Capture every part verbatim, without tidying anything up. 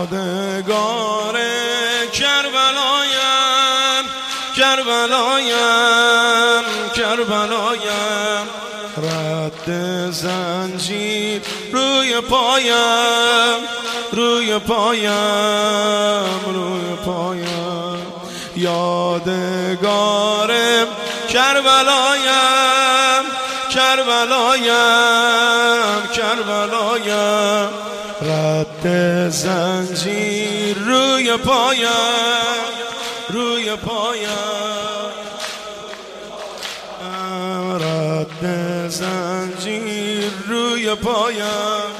یادگار کربلایم کربلایم کربلایم رد زنجیر روی پایم روی پایم روی پایم یادگار کربلایم کربلایم کربلایم رد زنجیر روی پایم روی پایم رد زنجیر روی پایم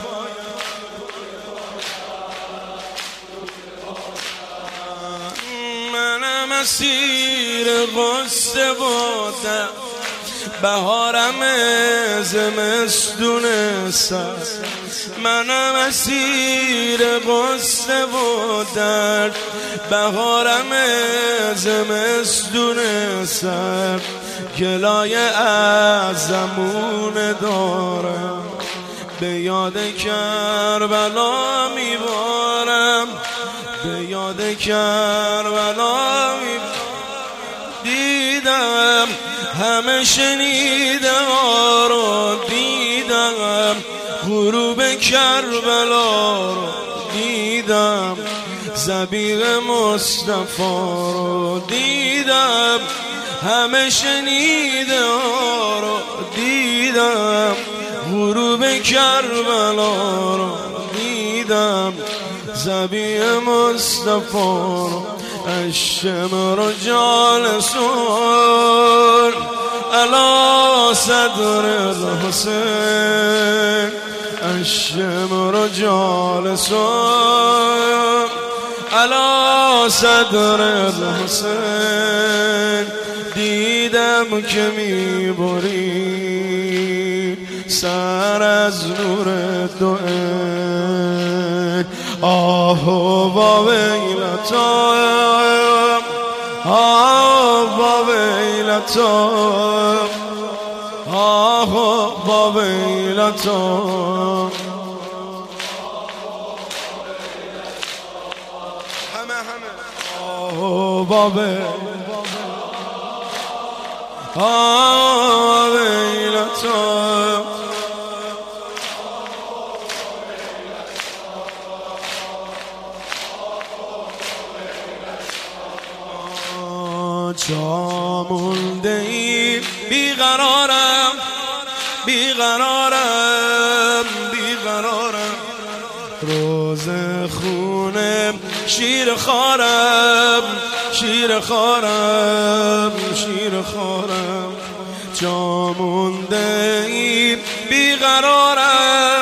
منم اسیر غصه بودم بهارم زمستون سر منم اسیر غصه و درد بهارم زمستون سر گلای از زمون دارم به یاد کربلا میبارم به یاد کربلا میبارم دیدم همه شنیده ها رو دیدم غروب کربلا رو دیدم زبیق مصطفی رو دیدم همه شنیده ها رو دیدم غروب کربلا رو دیدم زبیق مصطفی رو الشمر جالسون على صدر الحسين الشمر جالسون على صدر الحسين دیدم که میبری سر از نور دو عین آه و ویلتم آه و ویلتم آه و ویلتم همه همه آه و ویلتم آه و ویلتم جا مونده ای بیقرارم بیقرارم بیقرارم روز خونم شیر خارم شیر خارم شیر خارم جا مونده ای بیقرارم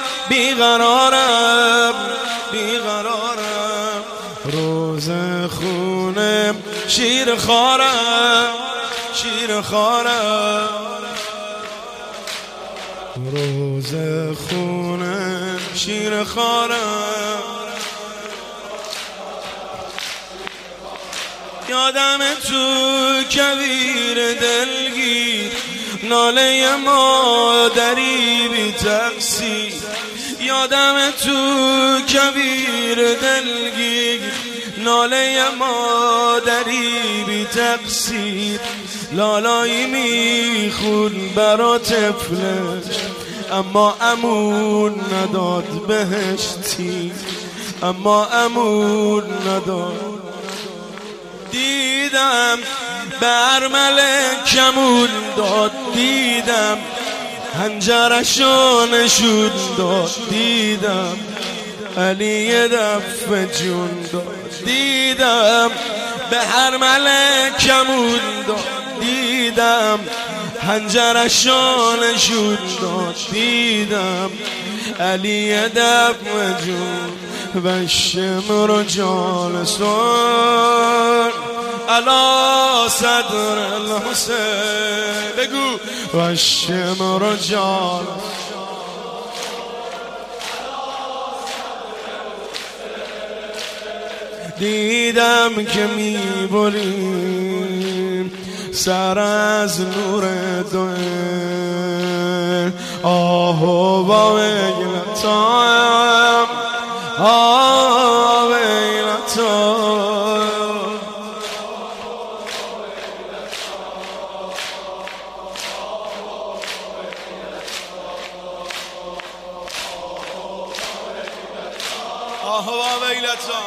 بیقرارم بیقرارم روز خونم شیر خارم شیر خارم روز خونم شیر خارم یادم تو کویر دلگیر ناله مادری بی تقصیر یادم تو کویر دلگیر ناله مادری بی تقصیر لالایی میخون برا طفلش اما امون نداد بهش تیر اما امون نداد دیدم برمل کمون داد دیدم هنجرشو نشون داد دیدم علی یه دفعه جون داد دیدم به هر ملکمون داد دیدم هنجرشو نشون داد دیدم علی یه دفعه جون و الشمر جالسون على صدر الحسين بگو و الشمر جالسون دیدم که میبریم سر از نور دو آه و ویلتم آه ویلتا آه و ویلتا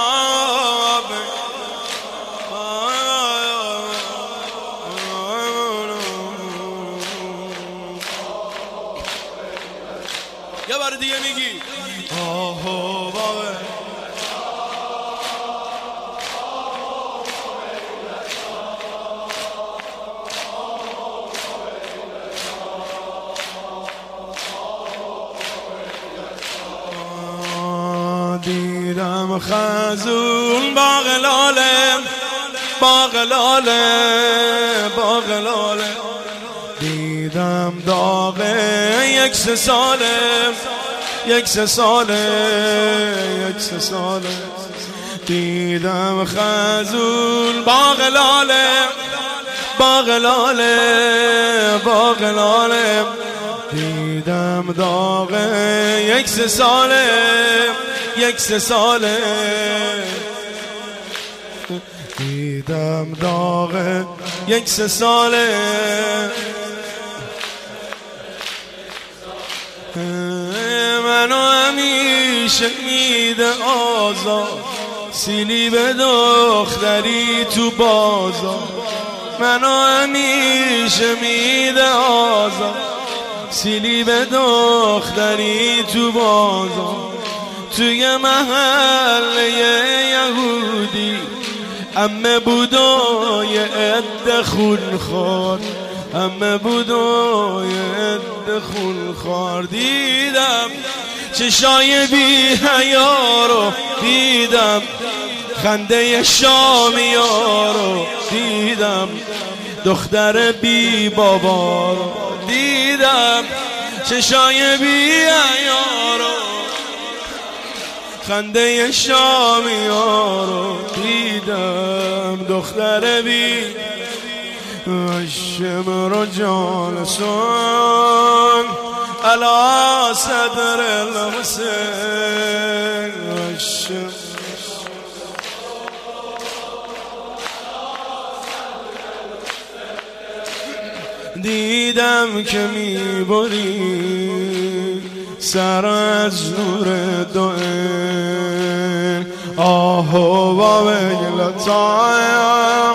یه بار دیگه میگی آه و دیدم خزون باغ لاله باغ لاله باغ لاله دیدم داغ یک سه ساله یک سه ساله یک سه ساله دیدم خزون باغ لاله باغ لاله باغ لاله دیدم داغ یک سه ساله یک سه ساله دیدم داغ یک سه ساله منو همیشه میده آزاد سیلی به دختری تو بازار منو همیشه میده آزاد سیلی به دختری تو بازار توی محله یهودی امه بودای عده خونخوار امه بودای عده خونخوار دیدم چشای بی حیا رو دیدم خنده شامیا رو دیدم دختر بی بابا رو دیدم چشای بی حیا رو خنده شامیا رو دیدم دختر بی الشمر جالسون على صدر الحسين الشمر دیدم که میبری سر از نور دوئن آه و ویلتا